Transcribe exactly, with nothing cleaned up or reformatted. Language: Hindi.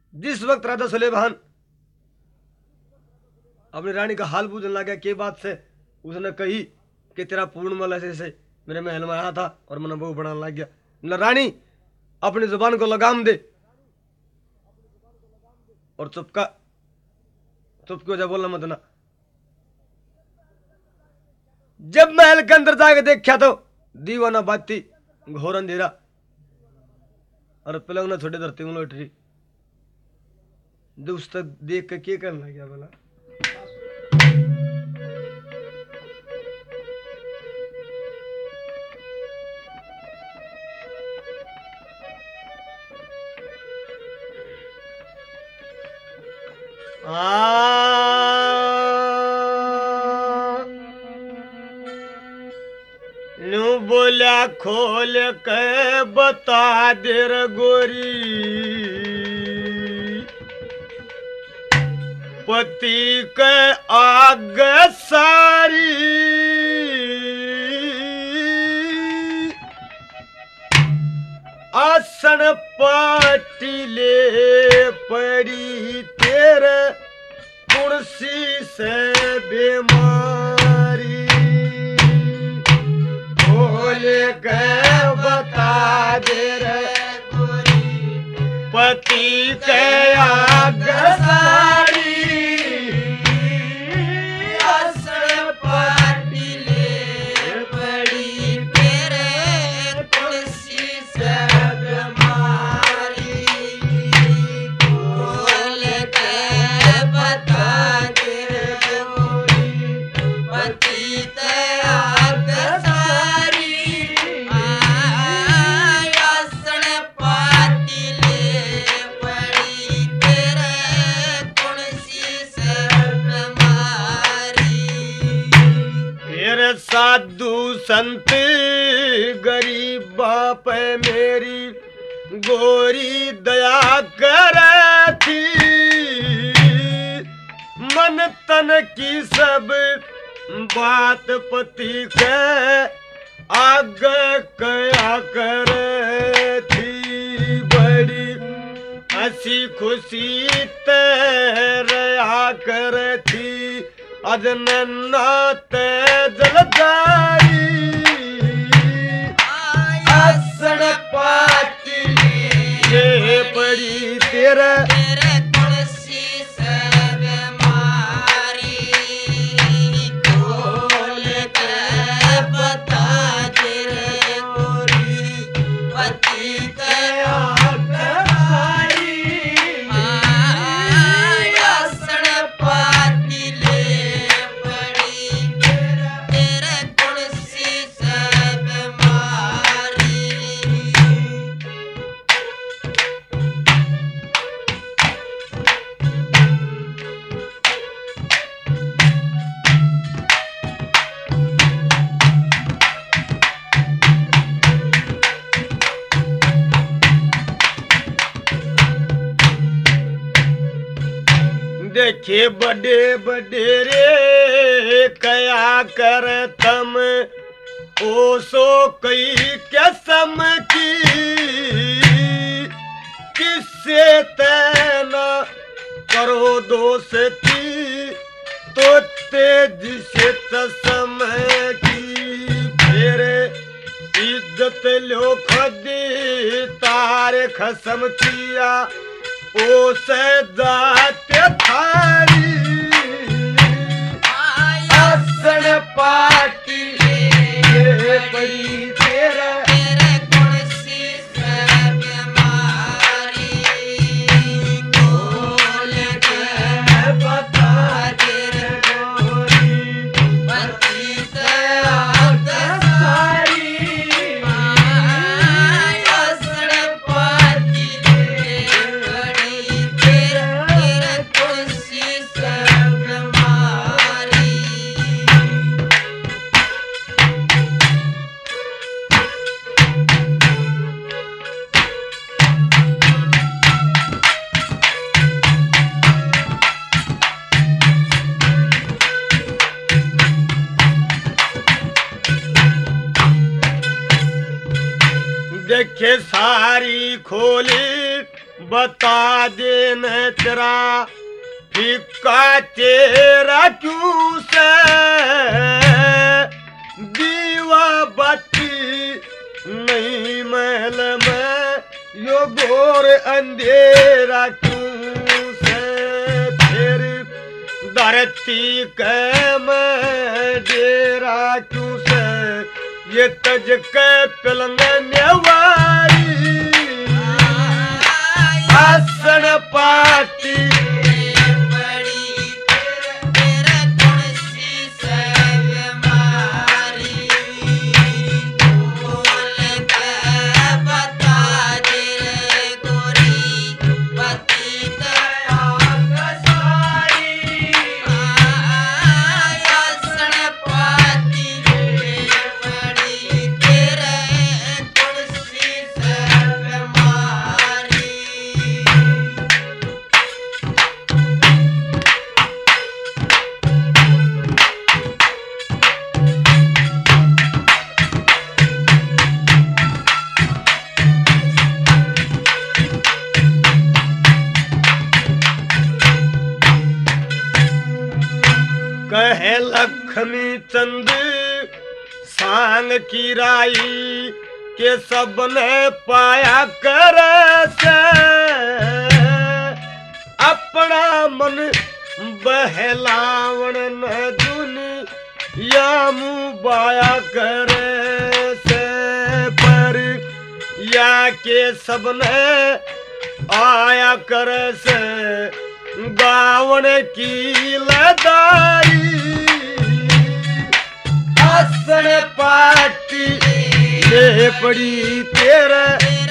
जिस वक्त राजा सुलेमान अपनी रानी का हाल पूछने लगा के बात से, उसने कही कि तेरा पूर्णमल ऐसे से मेरे महल में आया था और मैंने बहू बनाने लग गया। न रानी अपनी जुबान को लगाम दे और चुपका चुप क्यों जा, बोलना मत ना। जब महल के अंदर जाके देखा तो दीवाना बाती घोर अंधेरा और पलंग न छोटे धरती में लौट रही। उस तक देख के क्या करना लग गया बोला। न्यू बोला खोल के बता दे रे गोरी, पति के आग सारी आसन पाटिले पड़ी तेरे कुर्सी से बीमारी। बोल के बता दे रे पति के आग सारी आसन पाटिले पड़ी तेरे कुर्सी से बीमारी। बोल के बता दे रे पति के आग सारी आसन पाटिले पड़ी तेरे कुर्सी से बीमारी। फिर साधु संत गरीब बाप मेरी गोरी दया करे थी, मन तन की सब बात पति के आगे कया करे थी। बड़ी हंसी खुशी तेरा करे थी अजनन्ना ते जलदारी। आसन पाटिले ये पड़ी तेरा कुर्सी से बीमारी। खोल के बता दे रे गोरी पति के आग सारी आसन पाटिले पड़ी तेरे कुर्सी से बीमारी। देखे बड़े बड़े रे कया कर तम ओ सो कई कसम की, किससे तेना करो दोस्ती तो तेज से तसम की। तेरे इज्जत लो खदी तारे खसम किया ओ से जाते थारी। आसन पाटिले पड़ी तेरा कुर्सी से बीमारी। खोल के बता दे रे गोरी पति के आग सारी आसन पाटिले पड़ी तेरे कुर्सी से बीमारी। देखे सारी खोली बता दे न तेरा फिक्का तेरा क्यों से दीवा बत्ती नहीं महल में यो घोर अंधेरा क्यों से फिर धरती के में डेरा क्यों से ये तज के पलंग नेवारी आसन पाती कहे लक्ष्मी चंद सांग की राई के सबने पाया कर से अपना मन बहलावण न दुनी या मुँह बाया कर से पर या के सबने आया कर से गावन की लदाई आसन पाटी ले पड़ी तेरे